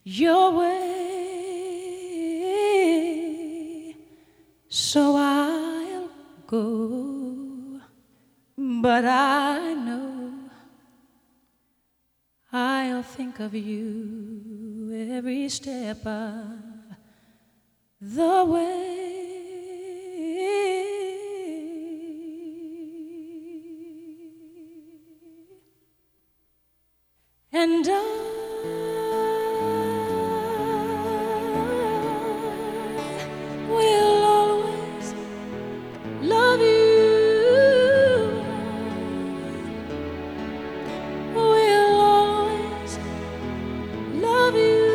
your way, so I'll go. But I know I'll think of you every step of the way. And